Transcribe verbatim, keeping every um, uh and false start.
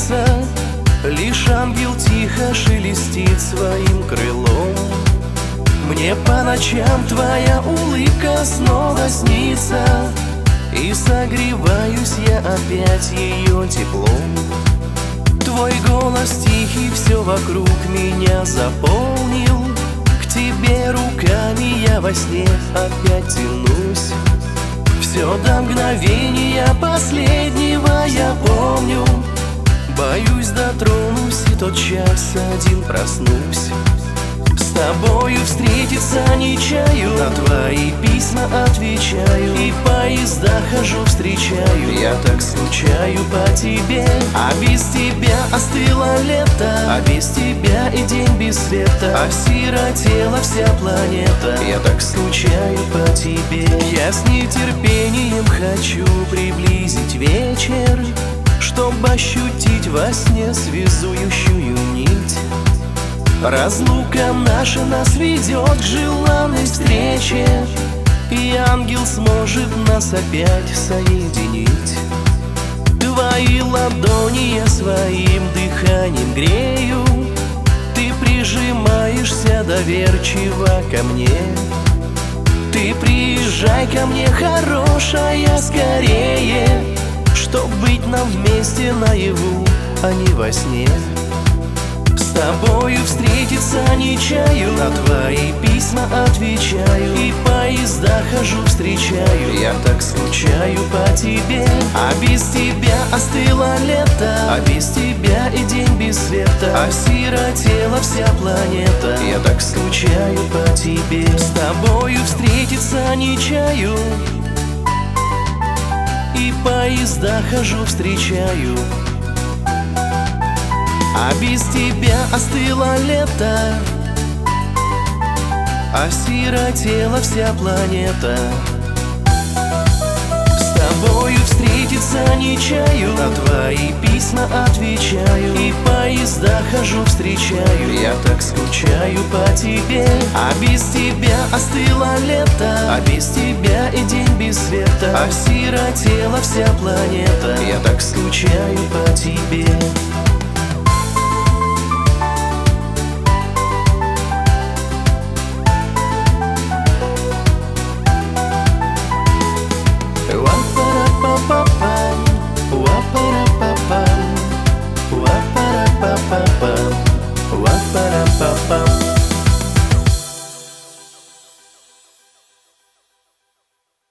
снится, лишь ангел тихо шелестит своим крылом. Мне по ночам твоя улыбка снова снится, и согреваюсь я опять ее теплом. Твой голос тихий все вокруг меня заполнил, к тебе руками я во сне опять тянусь. Все до мгновения последнего я помню, боюсь дотронусь и тот час один проснусь. С тобою встретиться не чаю, на твои письма отвечаю, и поезда хожу встречаю. Я так скучаю по тебе, а без тебя остыло лето, а без тебя и день без света, осиротела вся планета. Я так скучаю по тебе. Я с нетерпением хочу приблизить вечер, чтобы ощутить во сне связующую нить. Разлука наша нас ведет к желанной встрече, и ангел сможет нас опять соединить. Твои ладони я своим дыханием грею, ты прижимаешься доверчиво ко мне. Ты приезжай ко мне, хорошая, скорее, чтоб быть нам вместе наяву, а не во сне. С тобою встретиться не чаю, на твои письма отвечаю, и поезда хожу встречаю. Я так скучаю по тебе, а без тебя остыло лето, а без тебя и день без света, осиротела вся планета. Я так скучаю по тебе. С тобою встретиться не чаю, и поезда хожу встречаю, а без тебя остыло лето, осиротела вся планета. С тобою встретиться не чаю, на твои письма отвечаю, и поезда хожу встречаю. Я так скучаю по тебе, а без тебя остыло лето, а без тебя и день без света, осиротела вся планета. Я так скучаю по тебе.